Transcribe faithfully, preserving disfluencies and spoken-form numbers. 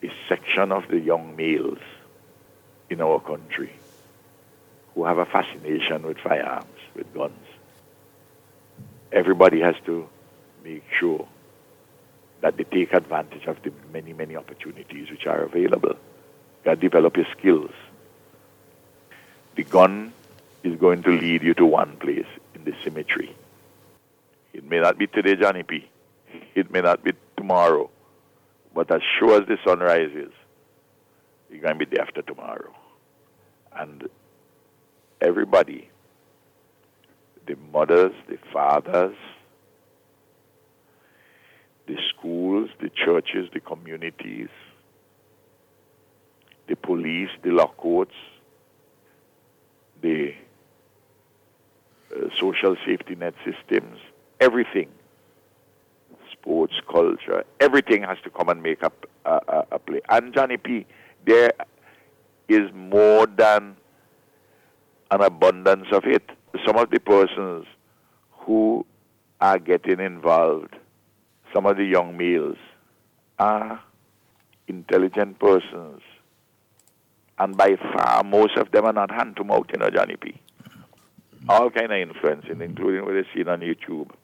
a section of the young males in our country who have a fascination with firearms, with guns. Everybody has to make sure that they take advantage of the many, many opportunities which are available. You got to develop your skills. The gun is going to lead you to one place, in the cemetery. It may not be today, Johnny P. It may not be tomorrow. But as sure as the sun rises, you're going to be there after tomorrow. And everybody, the mothers, the fathers, the schools, the churches, the communities, the police, the law courts, the uh, social safety net systems, everything, sports, culture, everything has to come and make up a, a, a play. And Johnny P., there is more than an abundance of it. Some of the persons who are getting involved, some of the young males, are intelligent persons. And by far, most of them are not hand to mouth, you know, Johnny P. All kind of influencing, including what they see on YouTube.